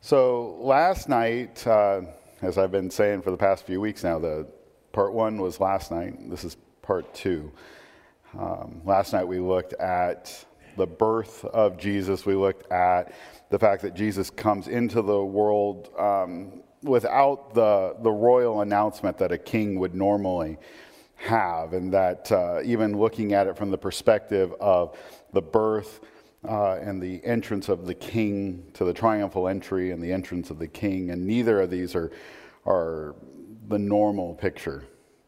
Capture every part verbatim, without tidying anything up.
So last night, uh, as I've been saying for the past few weeks now, the part one was last night. This is part two. Um, last night we looked at the birth of Jesus. We looked at the fact that Jesus comes into the world um, without the the royal announcement that a king would normally have, and that uh, even looking at it from the perspective of the birth Uh, and the entrance of the king, to the triumphal entry and the entrance of the king, and neither of these are are the normal picture.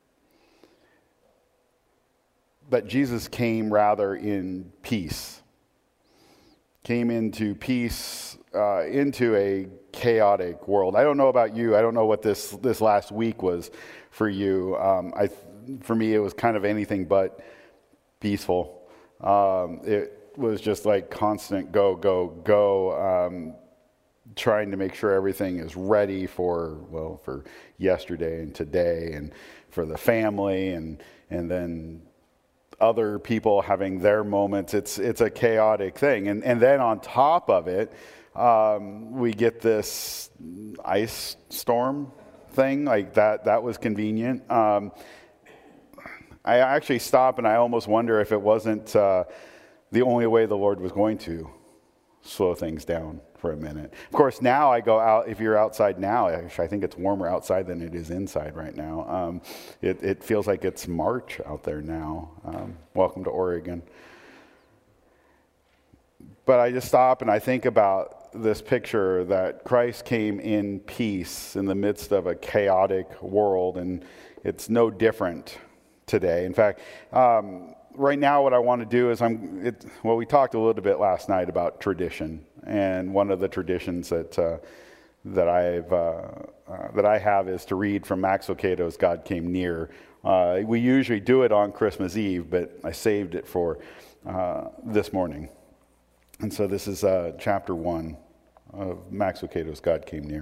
But Jesus came rather in peace, came into peace, uh, into a chaotic world. I don't know about you. I don't know what this this last week was for you. Um, I, for me, it was kind of anything but peaceful. Um, it was just like constant go, go, go, um, trying to make sure everything is ready for, well, for yesterday and today and for the family and and then other people having their moments. It's it's a chaotic thing. And, and then on top of it, um, we get this ice storm thing. Like that, that was convenient. Um, I actually stop and I almost wonder if it wasn't uh, the only way the Lord was going to slow things down for a minute. Of course, now I go out, if you're outside now, actually, I think it's warmer outside than it is inside right now. Um, it, it feels like it's March out there now. Um, welcome to Oregon. But I just stop and I think about this picture that Christ came in peace in the midst of a chaotic world, and it's no different today. In fact, um, right now, what I want to do is I'm. It, well, we talked a little bit last night about tradition, and one of the traditions that uh, that I've uh, uh, that I have is to read from Max Lucado's "God Came Near." Uh, we usually do it on Christmas Eve, but I saved it for uh, this morning, and so this is uh, chapter one of Max Lucado's "God Came Near."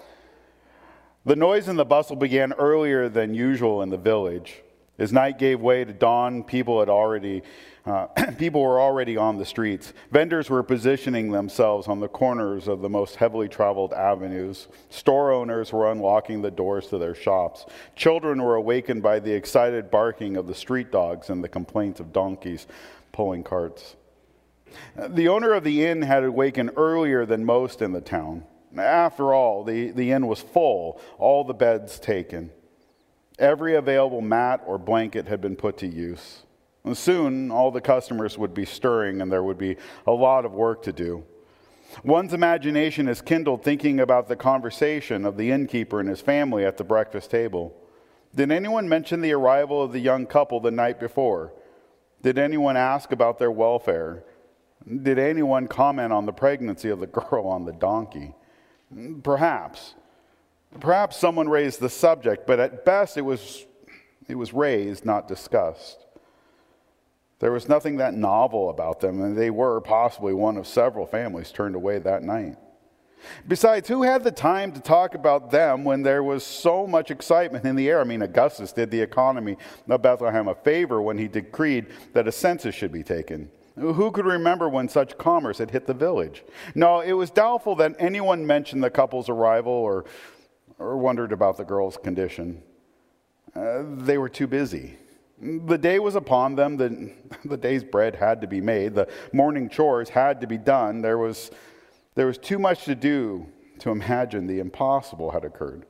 The noise and the bustle began earlier than usual in the village. As night gave way to dawn, people had already, uh, people were already on the streets. Vendors were positioning themselves on the corners of the most heavily traveled avenues. Store owners were unlocking the doors to their shops. Children were awakened by the excited barking of the street dogs and the complaints of donkeys pulling carts. The owner of the inn had awakened earlier than most in the town. After all, the, the inn was full, all the beds taken. Every available mat or blanket had been put to use. And soon, all the customers would be stirring, and there would be a lot of work to do. One's imagination is kindled thinking about the conversation of the innkeeper and his family at the breakfast table. Did anyone mention the arrival of the young couple the night before? Did anyone ask about their welfare? Did anyone comment on the pregnancy of the girl on the donkey? Perhaps. Perhaps someone raised the subject, but at best it was it was raised, not discussed. There was nothing that novel about them, and they were possibly one of several families turned away that night. Besides, who had the time to talk about them when there was so much excitement in the air? I mean, Augustus did the economy of Bethlehem a favor when he decreed that a census should be taken. Who could remember when such commerce had hit the village? No, it was doubtful that anyone mentioned the couple's arrival or or wondered about the girl's condition. Uh, they were too busy. The day was upon them. The, the day's bread had to be made. The morning chores had to be done. There was, there was too much to do to imagine the impossible had occurred.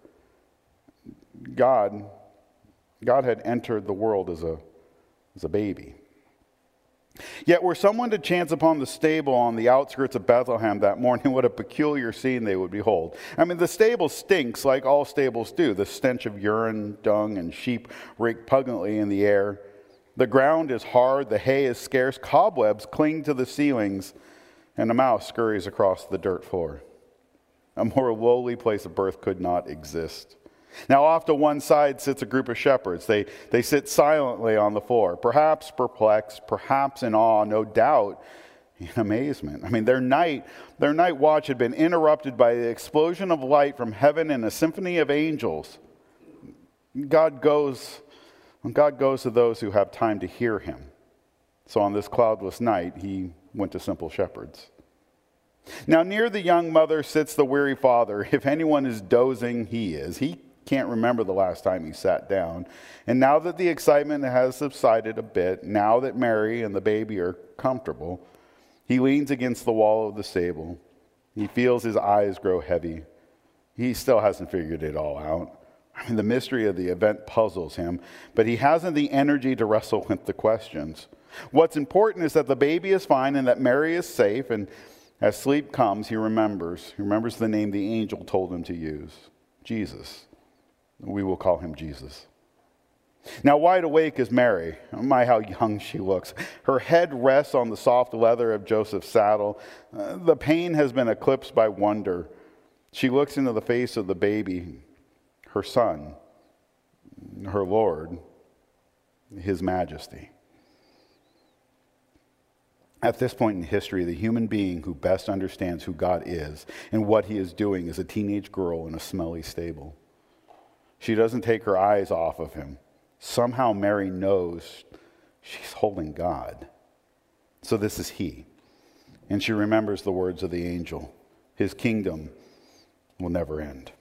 God, God had entered the world as a, as a baby. Yet were someone to chance upon the stable on the outskirts of Bethlehem that morning, what a peculiar scene they would behold. I mean, the stable stinks like all stables do. The stench of urine, dung, and sheep reek pungently in the air. The ground is hard, the hay is scarce, cobwebs cling to the ceilings, and a mouse scurries across the dirt floor. A more lowly place of birth could not exist. Now off to one side sits a group of shepherds. They, they sit silently on the floor, perhaps perplexed, perhaps in awe, no doubt in amazement. I mean, their night, their night watch had been interrupted by the explosion of light from heaven and a symphony of angels. God goes, God goes to those who have time to hear him. So on this cloudless night, he went to simple shepherds. Now near the young mother sits the weary father. If anyone is dozing, he is. He can't remember the last time he sat down. And now that the excitement has subsided a bit, now that Mary and the baby are comfortable, he leans against the wall of the stable. He feels his eyes grow heavy. He still hasn't figured it all out. I mean, the mystery of the event puzzles him, but he hasn't the energy to wrestle with the questions. What's important is that the baby is fine and that Mary is safe, and as sleep comes, he remembers. He remembers the name the angel told him to use, Jesus. We will call him Jesus. Now, wide awake is Mary. Oh my, how young she looks. Her head rests on the soft leather of Joseph's saddle. Uh, the pain has been eclipsed by wonder. She looks into the face of the baby, her son, her Lord, his majesty. At this point in history, the human being who best understands who God is and what he is doing is a teenage girl in a smelly stable. She doesn't take her eyes off of him. Somehow Mary knows she's holding God. So this is he. And she remembers the words of the angel. His kingdom will never end.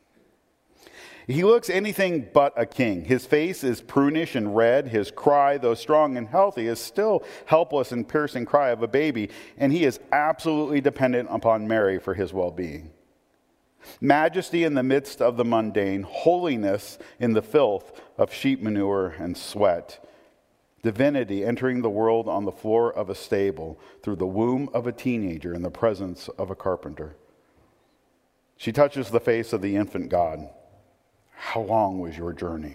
He looks anything but a king. His face is prunish and red. His cry, though strong and healthy, is still helpless and piercing cry of a baby. And he is absolutely dependent upon Mary for his well-being. Majesty in the midst of the mundane, holiness in the filth of sheep manure and sweat. Divinity entering the world on the floor of a stable through the womb of a teenager in the presence of a carpenter. She touches the face of the infant God. How long was your journey?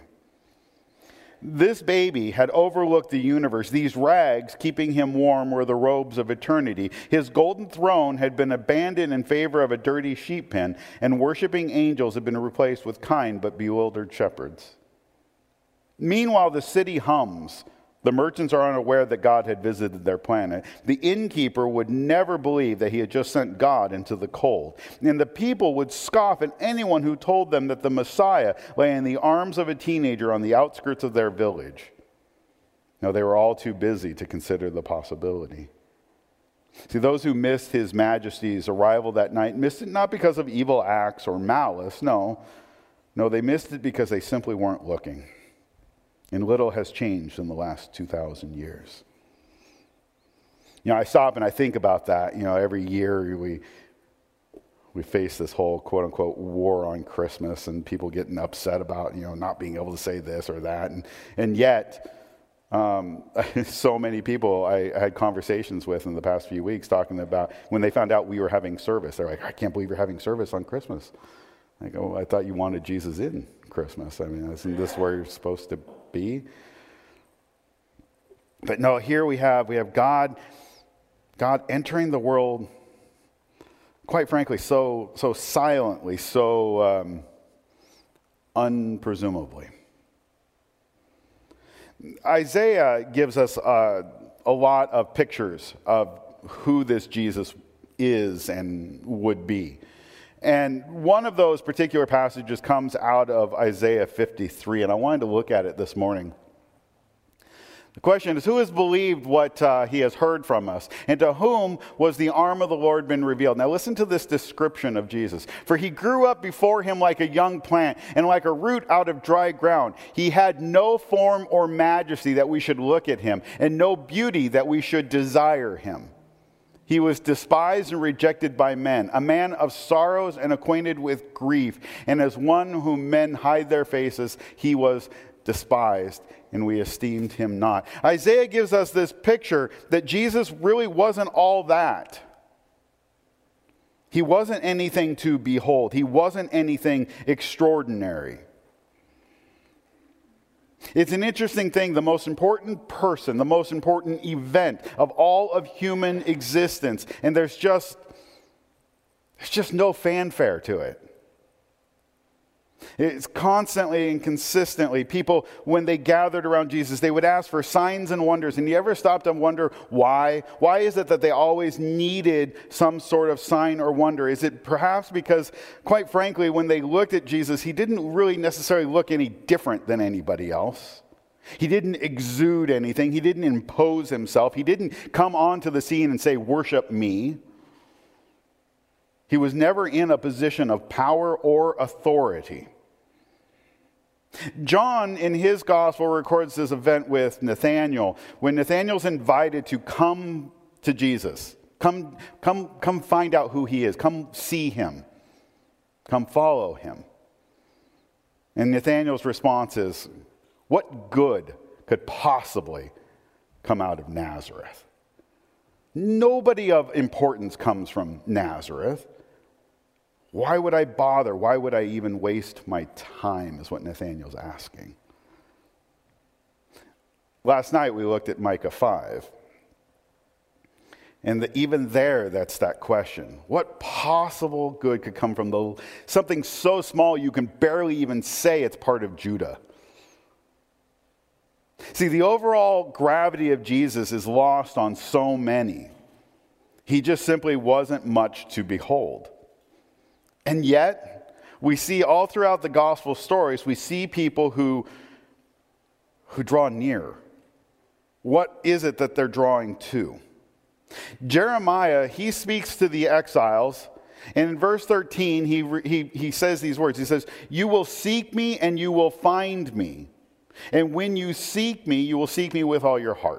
This baby had overlooked the universe. These rags keeping him warm were the robes of eternity. His golden throne had been abandoned in favor of a dirty sheep pen, and worshiping angels had been replaced with kind but bewildered shepherds. Meanwhile, the city hums. The merchants are unaware that God had visited their planet. The innkeeper would never believe that he had just sent God into the cold. And the people would scoff at anyone who told them that the Messiah lay in the arms of a teenager on the outskirts of their village. No, they were all too busy to consider the possibility. See, those who missed His Majesty's arrival that night missed it not because of evil acts or malice. No, no, they missed it because they simply weren't looking. And little has changed in the last two thousand years. You know, I stop and I think about that. You know, every year we we face this whole quote-unquote war on Christmas and people getting upset about, you know, not being able to say this or that. And, and yet, um, so many people I, I had conversations with in the past few weeks talking about when they found out we were having service. They're like, I can't believe you're having service on Christmas. I go, I thought you wanted Jesus in Christmas. I mean, isn't this where you're supposed to be? But no, here we have we have God, God entering the world, quite frankly, so so silently, so um, unpresumably. Isaiah gives us uh, a lot of pictures of who this Jesus is and would be. And one of those particular passages comes out of Isaiah fifty-three, and I wanted to look at it this morning. The question is, who has believed what uh, he has heard from us? And to whom was the arm of the Lord been revealed? Now listen to this description of Jesus. For he grew up before him like a young plant, and like a root out of dry ground. He had no form or majesty that we should look at him, and no beauty that we should desire him. He was despised and rejected by men, a man of sorrows and acquainted with grief. And as one whom men hide their faces, he was despised, and we esteemed him not. Isaiah gives us this picture that Jesus really wasn't all that. He wasn't anything to behold. He wasn't anything extraordinary. It's an interesting thing. The most important person, the most important event of all of human existence, and there's just, there's just no fanfare to it. It's constantly and consistently, people, when they gathered around Jesus, they would ask for signs and wonders. And you ever stopped and wonder why? Why is it that they always needed some sort of sign or wonder? Is it perhaps because, quite frankly, when they looked at Jesus, he didn't really necessarily look any different than anybody else? He didn't exude anything. He didn't impose himself. He didn't come onto the scene and say, worship me. He was never in a position of power or authority. John, in his gospel, records this event with Nathanael, when Nathanael's invited to come to Jesus. Come, come, come find out who he is. Come see him. Come follow him. And Nathanael's response is, what good could possibly come out of Nazareth? Nobody of importance comes from Nazareth. Why would I bother? Why would I even waste my time, is what Nathanael's asking. Last night we looked at Micah five. And the, even there, that's that question. What possible good could come from the, something so small you can barely even say it's part of Judah? See, the overall gravity of Jesus is lost on so many. He just simply wasn't much to behold. And yet, we see all throughout the gospel stories, we see people who, who draw near. What is it that they're drawing to? Jeremiah, he speaks to the exiles, and in verse thirteen, he, he, he says these words. He says, "You will seek me and you will find me. And when you seek me, you will seek me with all your heart."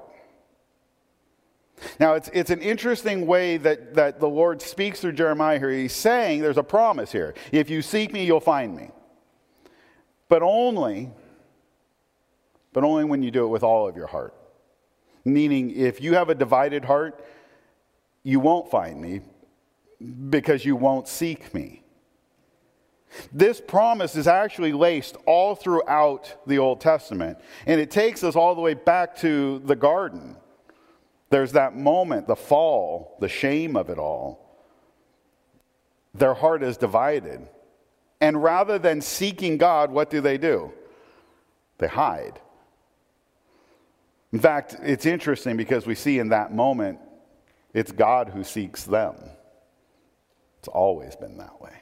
Now, it's, it's an interesting way that, that the Lord speaks through Jeremiah here. He's saying there's a promise here. If you seek me, you'll find me. But only, but only when you do it with all of your heart. Meaning, if you have a divided heart, you won't find me because you won't seek me. This promise is actually laced all throughout the Old Testament. And it takes us all the way back to the garden. There's that moment, the fall, the shame of it all. Their heart is divided. And rather than seeking God, what do they do? They hide. In fact, it's interesting because we see in that moment, it's God who seeks them. It's always been that way.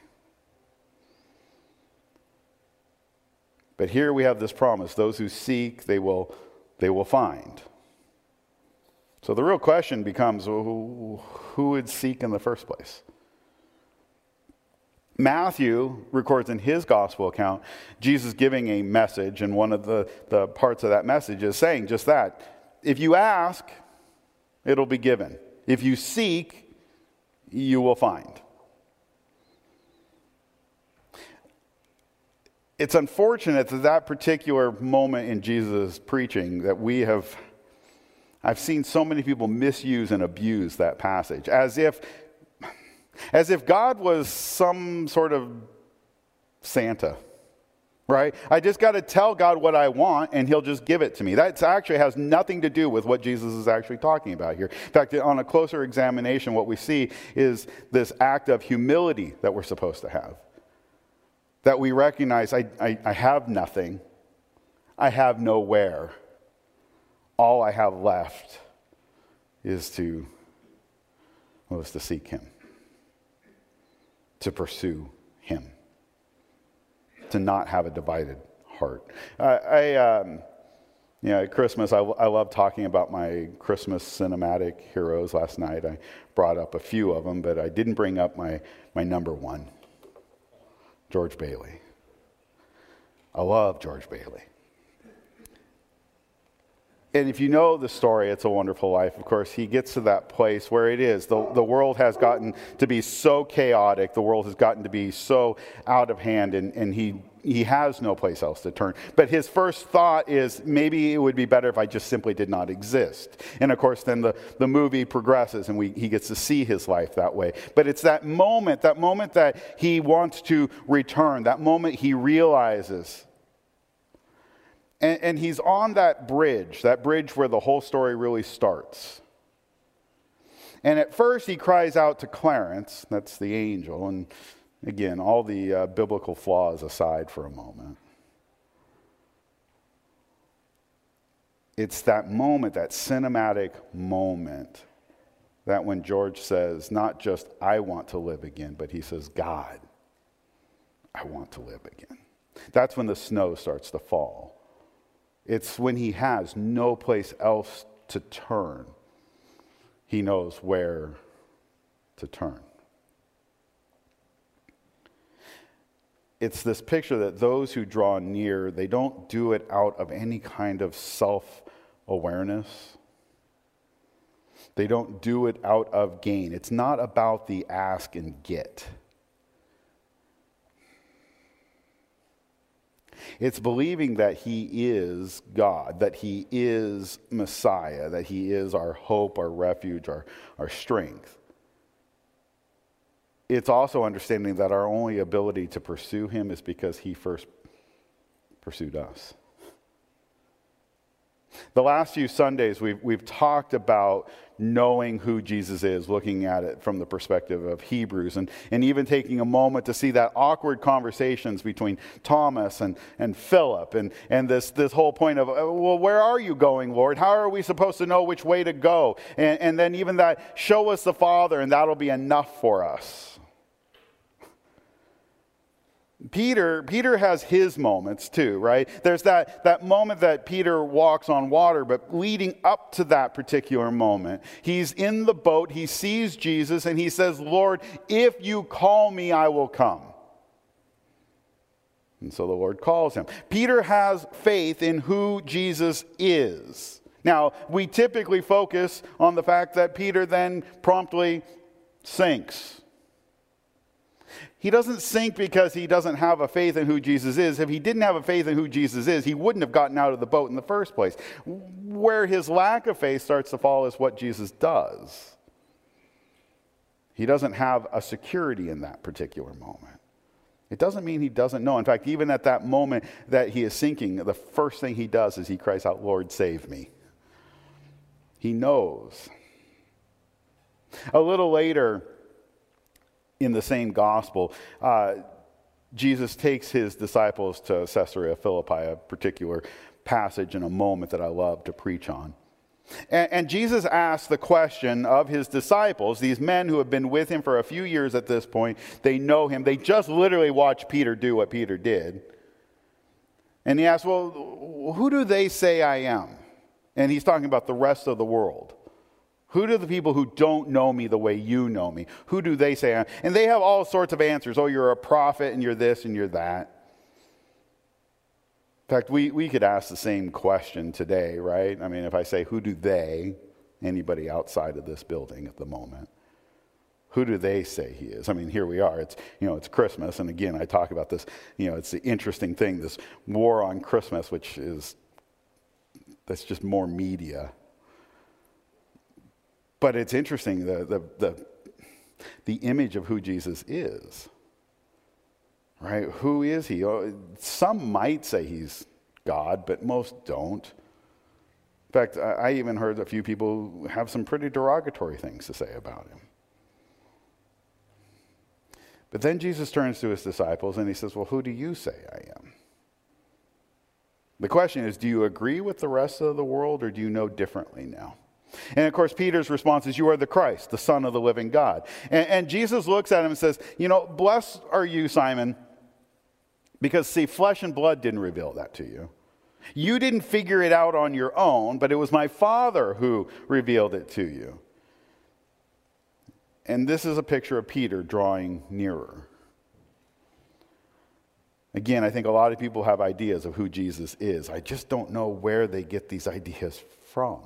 But here we have this promise. Those who seek, they will, they will find. So the real question becomes, who, who would seek in the first place? Matthew records in his gospel account Jesus giving a message, and one of the, the parts of that message is saying just that. If you ask, it'll be given. If you seek, you will find. It's unfortunate that that particular moment in Jesus' preaching that we have, I've seen so many people misuse and abuse that passage as if As if God was some sort of Santa, right? I just got to tell God what I want and he'll just give it to me. That actually has nothing to do with what Jesus is actually talking about here. In fact, on a closer examination, what we see is this act of humility that we're supposed to have. That we recognize, I, I, I have nothing. I have nowhere. All I have left is to, well, is to seek him. To pursue him, to not have a divided heart. Uh, I, um, you know, at Christmas, I, I love talking about my Christmas cinematic heroes. Last night, I brought up a few of them, but I didn't bring up my my number one, George Bailey. I love George Bailey. And if you know the story, It's a Wonderful Life, of course, he gets to that place where it is. The, the world has gotten to be so chaotic. The world has gotten to be so out of hand, and, and he, he has no place else to turn. But his first thought is, maybe it would be better if I just simply did not exist. And of course, then the, the movie progresses, and we, he gets to see his life that way. But it's that moment, that moment that he wants to return, that moment he realizes. And, and he's on that bridge, that bridge where the whole story really starts. And at first he cries out to Clarence, that's the angel, and again, all the uh, biblical flaws aside for a moment. It's that moment, that cinematic moment, that when George says, not just I want to live again, but he says, God, I want to live again. That's when the snow starts to fall. It's when he has no place else to turn. He knows where to turn. it's this picture that those who draw near, they don't do it out of any kind of self-awareness. They don't do it out of gain. It's not about the ask and get. It's believing that he is God, that he is Messiah, that he is our hope, our refuge, our, our strength. It's also understanding that our only ability to pursue him is because he first pursued us. The last few Sundays, we've, we've talked about knowing who Jesus is, looking at it from the perspective of Hebrews, and, and even taking a moment to see that awkward conversations between Thomas and, and Philip, and, and this, this whole point of, well, where are you going, Lord? How are we supposed to know which way to go? And, and then even that, show us the Father, and that'll be enough for us. Peter, Peter has his moments too, right? There's that, that moment that Peter walks on water, but leading up to that particular moment, he's in the boat, he sees Jesus, and he says, Lord, if you call me, I will come. And so the Lord calls him. Peter has faith in who Jesus is. Now, we typically focus on the fact that Peter then promptly sinks. He doesn't sink because he doesn't have a faith in who Jesus is. If he didn't have a faith in who Jesus is, he wouldn't have gotten out of the boat in the first place. Where his lack of faith starts to fall is what Jesus does. He doesn't have a security in that particular moment. It doesn't mean he doesn't know. In fact, even at that moment that he is sinking, the first thing he does is he cries out, Lord, save me. He knows. A little later, in the same gospel, uh, Jesus takes his disciples to Caesarea Philippi, a particular passage in a moment that I love to preach on. And, and Jesus asks the question of his disciples, these men who have been with him for a few years at this point. They know him. They just literally watched Peter do what Peter did. And he asks, well, who do they say I am? And he's talking about the rest of the world. Who do the people who don't know me the way you know me, who do they say I am? And they have all sorts of answers. Oh, you're a prophet, and you're this, and you're that. In fact, we, we could ask the same question today, right? I mean, if I say, who do they, anybody outside of this building at the moment, who do they say he is? I mean, here we are. It's, you know, it's Christmas, and again, I talk about this, you know, it's the interesting thing, this war on Christmas, which is, that's just more media. But it's interesting, the, the the the image of who Jesus is, right? Who is he? Some might say he's God, but most don't. In fact, I even heard a few people have some pretty derogatory things to say about him. But then Jesus turns to his disciples and he says, well, who do you say I am? The question is, do you agree with the rest of the world, or do you know differently now? And of course, Peter's response is, you are the Christ, the Son of the living God. And, and Jesus looks at him and says, you know, blessed are you, Simon, because, see, flesh and blood didn't reveal that to you. You didn't figure it out on your own, but it was my Father who revealed it to you. And this is a picture of Peter drawing nearer. Again, I think a lot of people have ideas of who Jesus is. I just don't know where they get these ideas from.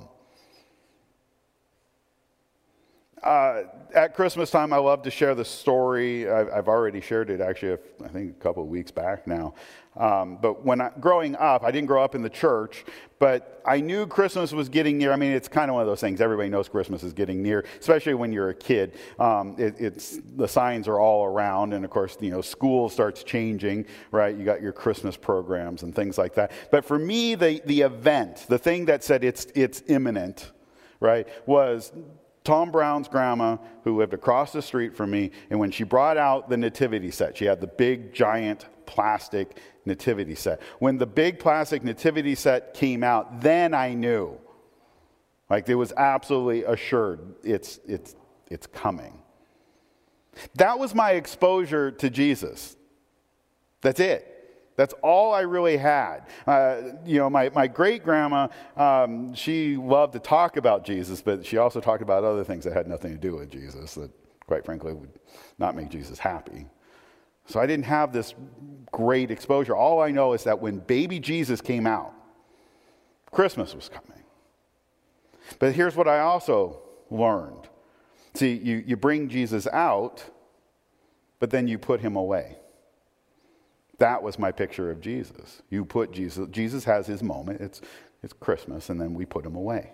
Uh, at Christmas time, I love to share the story. I've, I've already shared it, actually, I think a couple of weeks back now. Um, but when I, growing up, I didn't grow up in the church, but I knew Christmas was getting near. I mean, it's kind of one of those things. Everybody knows Christmas is getting near, especially when you're a kid. Um, it, it's the signs are all around, and of course, you know, school starts changing, right? You got your Christmas programs and things like that. But for me, the the event, the thing that said it's it's imminent, right, was Tom Brown's grandma, who lived across the street from me, and when she brought out the nativity set, she had the big, giant, plastic nativity set. When the big plastic nativity set came out, then I knew. Like, it was absolutely assured it's, it's, it's coming. That was my exposure to Jesus. That's it. That's all I really had. Uh, you know, my, my great-grandma, um, she loved to talk about Jesus, but she also talked about other things that had nothing to do with Jesus that, quite frankly, would not make Jesus happy. So I didn't have this great exposure. All I know is that when baby Jesus came out, Christmas was coming. But here's what I also learned. See, you, you bring Jesus out, but then you put him away. That was my picture of Jesus. You put Jesus, Jesus has his moment. It's, it's Christmas, and then we put him away.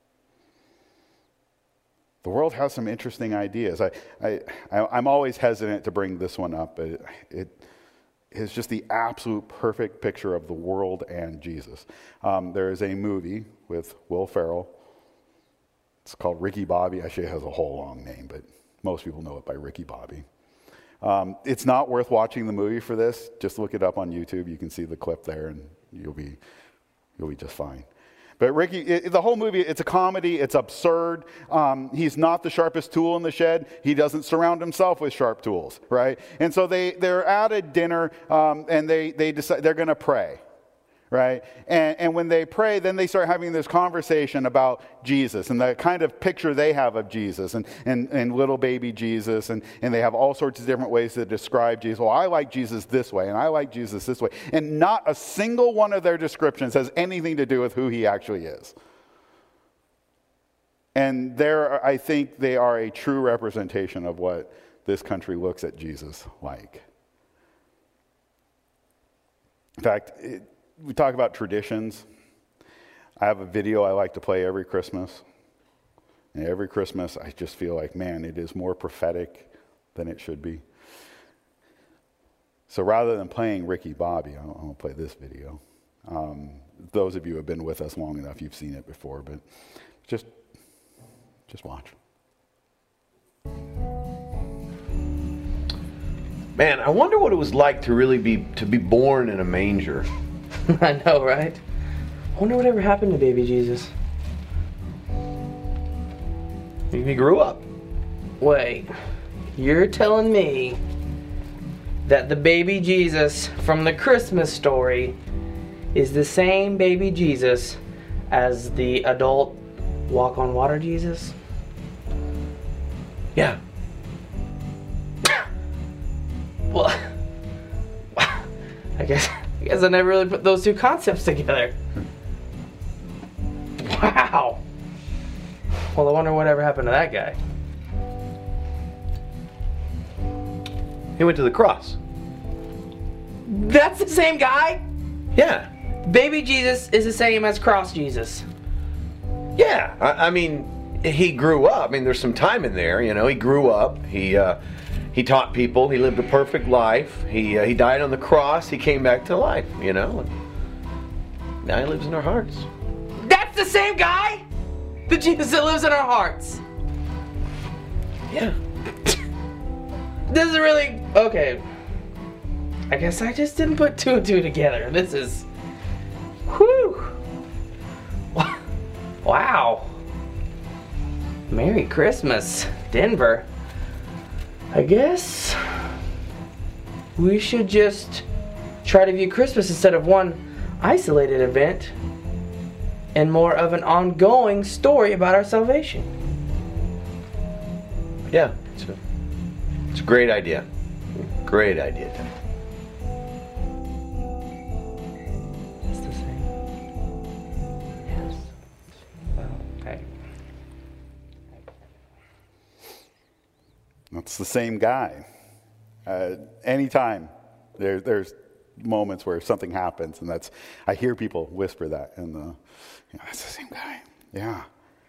The world has some interesting ideas. I, I, I'm always hesitant to bring this one up, but it, it is just the absolute perfect picture of the world and Jesus. Um, there is a movie with Will Ferrell. It's called Ricky Bobby. Actually, it has a whole long name, but most people know it by Ricky Bobby. Um, it's not worth watching the movie for this. Just look it up on YouTube. You can see the clip there, and you'll be you'll be just fine. But Ricky, it, the whole movie, it's a comedy. It's absurd. Um, he's not the sharpest tool in the shed. He doesn't surround himself with sharp tools, right? And so they they're at a dinner, um, and they they decide they're going to pray, right? And and when they pray, then they start having this conversation about Jesus and the kind of picture they have of Jesus and and, and little baby Jesus, and and they have all sorts of different ways to describe Jesus. Well, I like Jesus this way, and I like Jesus this way, and not a single one of their descriptions has anything to do with who he actually is. And there, I think they are a true representation of what this country looks at Jesus like. In fact, it, we talk about traditions. I have a video I like to play every Christmas. And every Christmas, I just feel like, man, it is more prophetic than it should be. So rather than playing Ricky Bobby, I'm going to play this video. Um, those of you who have been with us long enough, you've seen it before, but just, just watch. Man, I wonder what it was like to really be to be born in a manger. I know, right? I wonder what ever happened to baby Jesus. He grew up. Wait, you're telling me that the baby Jesus from the Christmas story is the same baby Jesus as the adult walk on water Jesus? Yeah. Well, I guess I guess I never really put those two concepts together. Wow. Well, I wonder whatever happened to that guy. He went to the cross. That's the same guy? Yeah. Baby Jesus is the same as cross Jesus. Yeah. I, I mean, he grew up. I mean, there's some time in there. You know, he grew up. He uh, he taught people. He lived a perfect life. He uh, he died on the cross. He came back to life. You know. And now he lives in our hearts. That's the same guy? The Jesus that lives in our hearts. Yeah. This is really okay. I guess I just didn't put two and two together. This is, whew. Wow. Merry Christmas, Denver. I guess we should just try to view Christmas instead of one isolated event and more of an ongoing story about our salvation. Yeah. It's a, it's a great idea. Great idea, Tim. It's the same. Yes. Well, okay. That's the same guy. Uh, anytime there, there's moments where something happens, and that's, I hear people whisper that, and the, you know, that's the same guy. Yeah.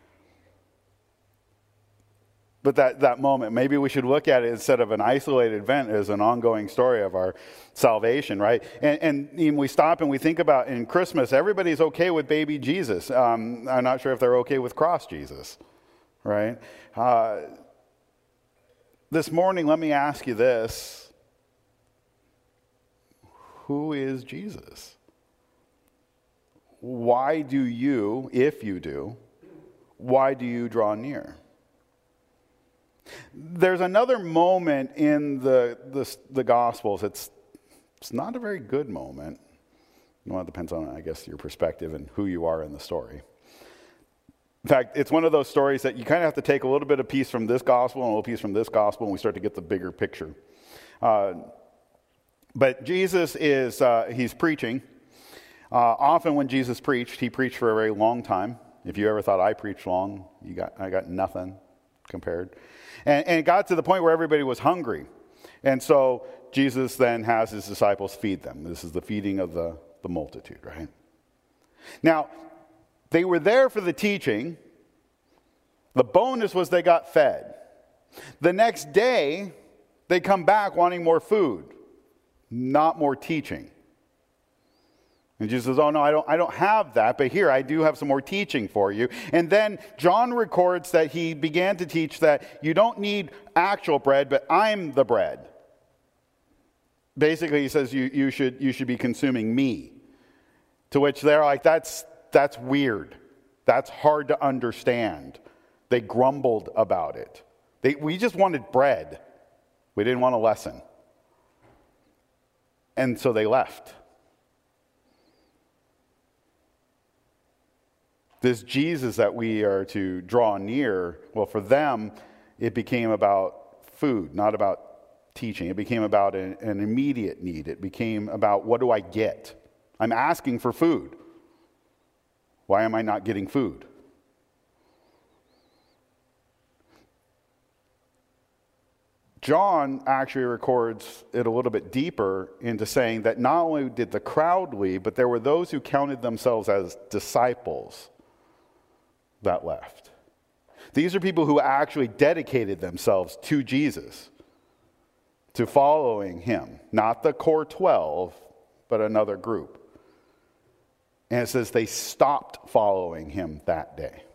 But that, that moment, maybe we should look at it instead of an isolated event as an ongoing story of our salvation, right? And, and, and we stop and we think about in Christmas, everybody's okay with baby Jesus. Um, I'm not sure if they're okay with cross Jesus, right? Uh, this morning, let me ask you this. Who is Jesus? Why do you, if you do, why do you draw near? There's another moment in the, the, the Gospels. It's, it's not a very good moment. Well, it depends on, I guess, your perspective and who you are in the story. In fact, it's one of those stories that you kind of have to take a little bit of piece from this gospel and a little piece from this gospel, and we start to get the bigger picture. Uh, But Jesus is, uh, he's preaching. Uh, often when Jesus preached, he preached for a very long time. If you ever thought I preached long, you got I got nothing compared. And, and it got to the point where everybody was hungry. And so Jesus then has his disciples feed them. This is the feeding of the, the multitude, right? Now, they were there for the teaching. The bonus was they got fed. The next day, they come back wanting more food, not more teaching. And Jesus says, oh no, I don't, I don't have that, but here, I do have some more teaching for you. And then John records that he began to teach that you don't need actual bread, but I'm the bread. Basically, he says you, you should you should be consuming me. To which they're like, that's that's weird. That's hard to understand. They grumbled about it. They, we just wanted bread. We didn't want a lesson. And so they left. This Jesus that we are to draw near, well, for them, it became about food, not about teaching. It became about an, an immediate need. It became about, what do I get? I'm asking for food. Why am I not getting food? John actually records it a little bit deeper into saying that not only did the crowd leave, but there were those who counted themselves as disciples that left. These are people who actually dedicated themselves to Jesus, to following him. Not the core twelve, but another group. And it says they stopped following him that day.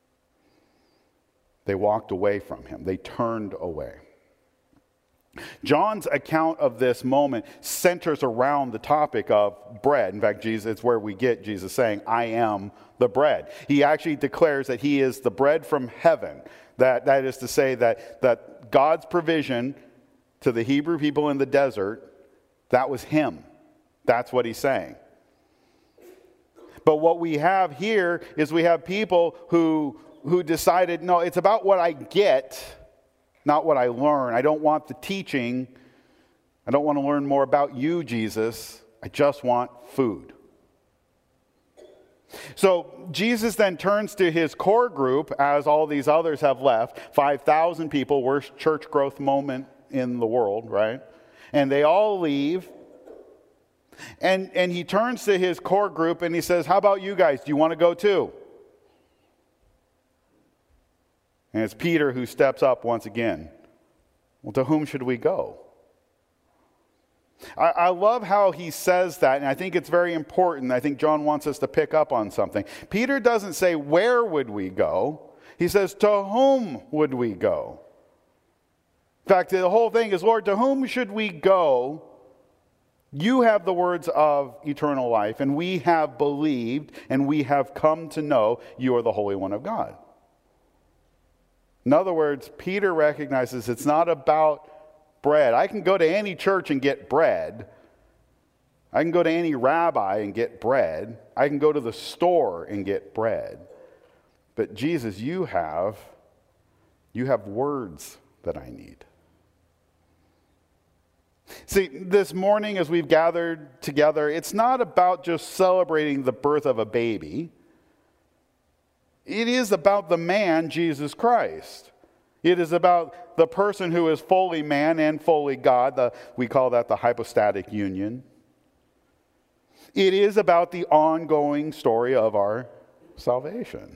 They walked away from him. They turned away. John's account of this moment centers around the topic of bread. In fact, Jesus, it's where we get Jesus saying, I am the bread. He actually declares that he is the bread from heaven. That, that is to say that, that God's provision to the Hebrew people in the desert, that was him. That's what he's saying. But what we have here is we have people who, who decided, no, it's about what I get, not what I learn. I don't want the teaching. I don't want to learn more about you, Jesus. I just want food. So Jesus then turns to his core group, as all these others have left. five thousand people, worst church growth moment in the world, right? And they all leave. And, and he turns to his core group and he says, how about you guys? Do you want to go too? And it's Peter who steps up once again. Well, to whom should we go? I, I love how he says that, and I think it's very important. I think John wants us to pick up on something. Peter doesn't say, where would we go? He says, to whom would we go? In fact, the whole thing is, Lord, to whom should we go? You have the words of eternal life, and we have believed, and we have come to know you are the Holy One of God. In other words, Peter recognizes it's not about bread. I can go to any church and get bread. I can go to any rabbi and get bread. I can go to the store and get bread. But Jesus, you have, you have words that I need. See, this morning as we've gathered together, it's not about just celebrating the birth of a baby. It is about the man, Jesus Christ. It is about the person who is fully man and fully God. The, we call that the hypostatic union. It is about the ongoing story of our salvation.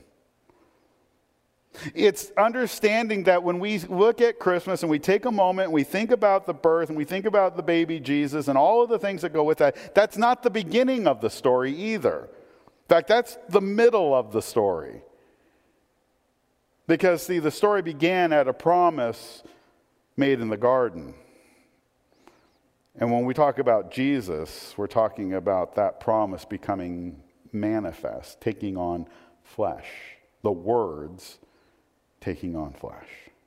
It's understanding that when we look at Christmas and we take a moment and we think about the birth and we think about the baby Jesus and all of the things that go with that, that's not the beginning of the story either. In fact, that's the middle of the story. Because, see, the story began at a promise made in the garden. And when we talk about Jesus, we're talking about that promise becoming manifest, taking on flesh. The words taking on flesh.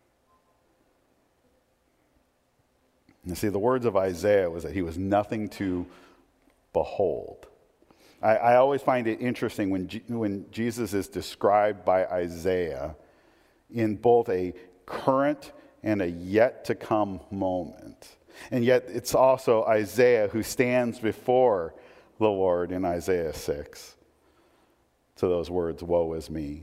You see, the words of Isaiah was that he was nothing to behold. I, I always find it interesting when, G, when Jesus is described by Isaiah in both a current and a yet-to-come moment. And yet it's also Isaiah who stands before the Lord in Isaiah six to those words, woe is me.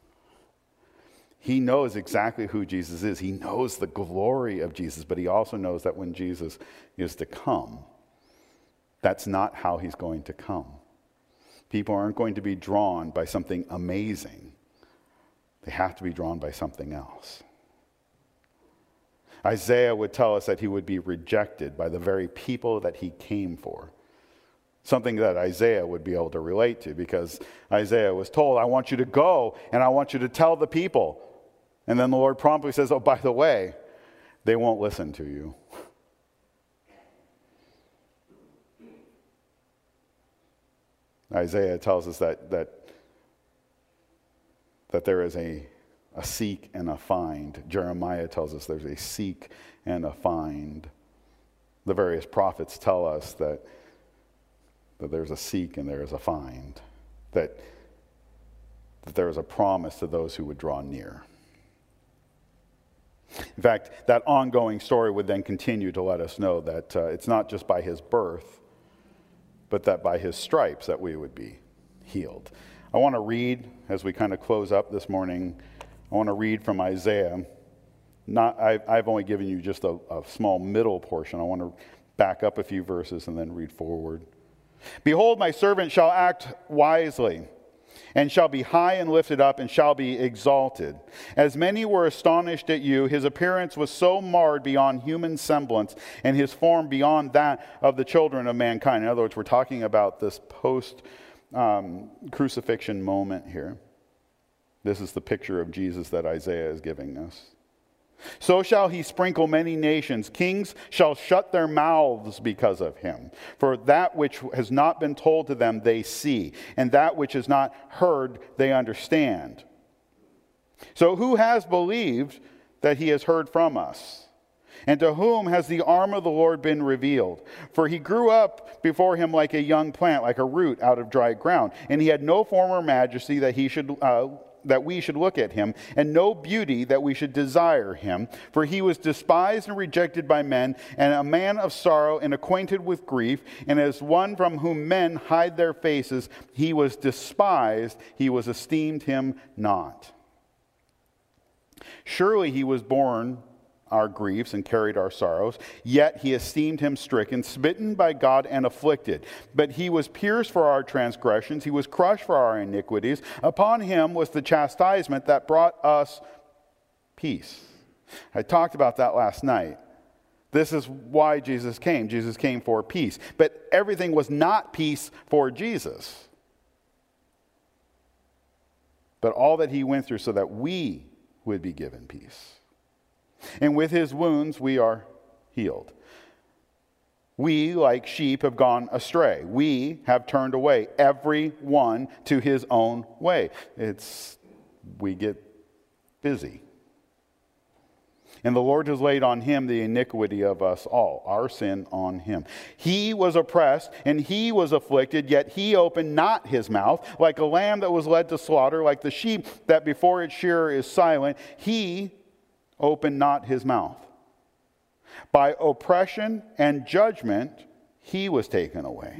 He knows exactly who Jesus is. He knows the glory of Jesus, but he also knows that when Jesus is to come, that's not how he's going to come. People aren't going to be drawn by something amazing. They have to be drawn by something else. Isaiah would tell us that he would be rejected by the very people that he came for. Something that Isaiah would be able to relate to, because Isaiah was told, I want you to go and I want you to tell the people. And then the Lord promptly says, oh, by the way, they won't listen to you. Isaiah tells us that that, that there is a, a seek and a find. Jeremiah tells us there's a seek and a find. The various prophets tell us that, that there's a seek and there is a find. That, that there is a promise to those who would draw near. In fact, that ongoing story would then continue to let us know that uh, it's not just by his birth, but that by his stripes that we would be healed. I want to read, as we kind of close up this morning, I want to read from Isaiah. Not, I, I've only given you just a, a small middle portion. I want to back up a few verses and then read forward. Behold, my servant shall act wisely, and shall be high and lifted up, and shall be exalted. As many were astonished at you, his appearance was so marred beyond human semblance, and his form beyond that of the children of mankind. In other words, we're talking about this post-crucifixion um, moment here. This is the picture of Jesus that Isaiah is giving us. So shall he sprinkle many nations. Kings shall shut their mouths because of him. For that which has not been told to them they see, and that which is not heard they understand. So who has believed that he has heard from us? And to whom has the arm of the Lord been revealed? For he grew up before him like a young plant, like a root out of dry ground. And he had no form or majesty that he should uh, that we should look at him, and no beauty that we should desire him. For he was despised and rejected by men, and a man of sorrow and acquainted with grief, and as one from whom men hide their faces, he was despised, he was esteemed him not. Surely he was borne our griefs and carried our sorrows, yet he esteemed him stricken, smitten by God, and afflicted. But he was pierced for our transgressions, he was crushed for our iniquities. Upon him was the chastisement that brought us peace. I talked about that last night. This is why Jesus came. Jesus came for peace. But everything was not peace for Jesus. But all that he went through so that we would be given peace. And with his wounds we are healed. We, like sheep, have gone astray. We have turned away, every one to his own way. It's, we get busy. And the Lord has laid on him the iniquity of us all, our sin on him. He was oppressed and he was afflicted, yet he opened not his mouth. Like a lamb that was led to slaughter, like the sheep that before its shearer is silent, he opened not his mouth. By oppression and judgment he was taken away.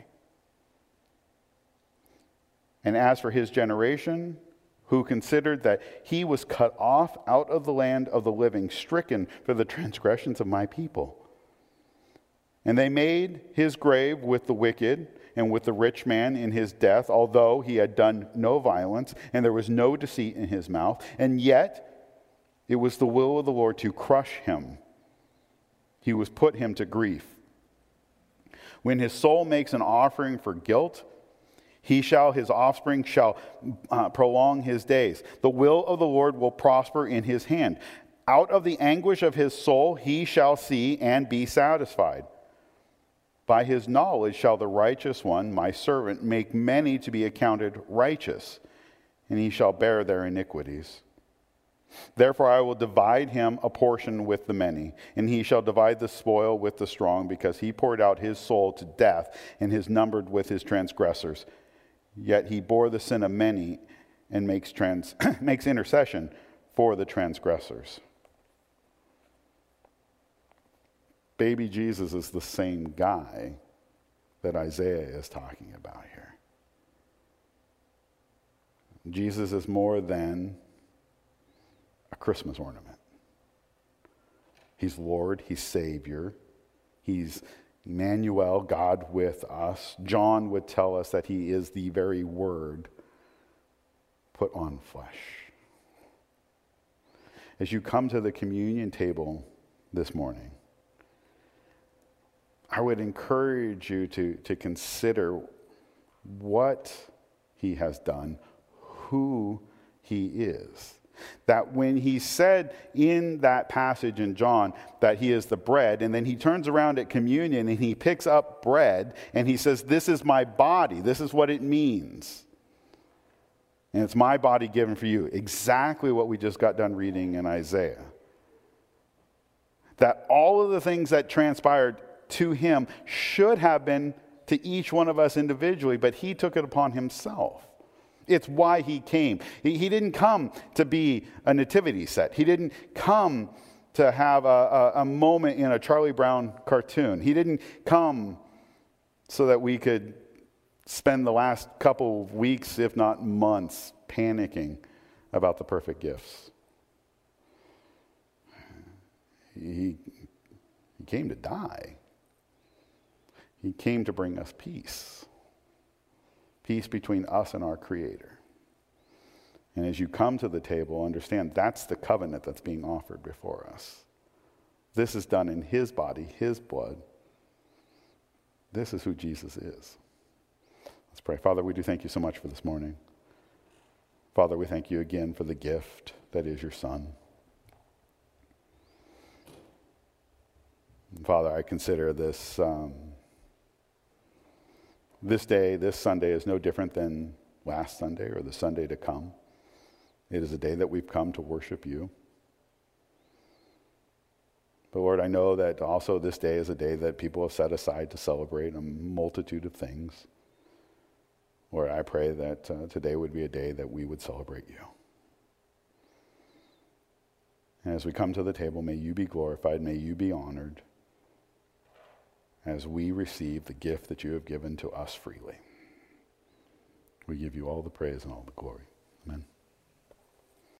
And as for his generation, who considered that he was cut off out of the land of the living, stricken for the transgressions of my people. And they made his grave with the wicked and with the rich man in his death, although he had done no violence, and there was no deceit in his mouth. And yet it was the will of the Lord to crush him. He was put him to grief. When his soul makes an offering for guilt, he shall, his offspring shall uh, prolong his days. The will of the Lord will prosper in his hand. Out of the anguish of his soul he shall see and be satisfied. By his knowledge shall the righteous one, my servant, make many to be accounted righteous, and he shall bear their iniquities. Therefore I will divide him a portion with the many, and he shall divide the spoil with the strong, because he poured out his soul to death and is numbered with his transgressors. Yet he bore the sin of many and makes, trans, makes intercession for the transgressors. baby Jesus is the same guy that Isaiah is talking about here. Jesus is more than a Christmas ornament. He's Lord, he's Savior, he's Emmanuel, God with us. John would tell us that he is the very Word put on flesh. As you come to the communion table this morning, I would encourage you to, to consider what he has done, who he is. That when he said in that passage in John that he is the bread, and then he turns around at communion and he picks up bread and he says, this is my body, this is what it means. And it's my body given for you. Exactly what we just got done reading in Isaiah. That all of the things that transpired to him should have been to each one of us individually, but he took it upon himself. It's why he came. He, he didn't come to be a nativity set. He didn't come to have a, a, a moment in a Charlie Brown cartoon. He didn't come so that we could spend the last couple of weeks, if not months, panicking about the perfect gifts. He, he came to die. He came to bring us peace. Peace between us and our Creator. And as you come to the table, understand that's the covenant that's being offered before us. This is done in his body, his blood. This is who Jesus is. Let's pray. Father, we do thank you so much for this morning. Father, we thank you again for the gift that is your Son. And Father, I consider this um, this day, this Sunday, is no different than last Sunday or the Sunday to come. It is a day that we've come to worship you. But Lord, I know that also this day is a day that people have set aside to celebrate a multitude of things. Lord, I pray that uh, today would be a day that we would celebrate you. And as we come to the table, may you be glorified, may you be honored as we receive the gift that you have given to us freely. We give you all the praise and all the glory.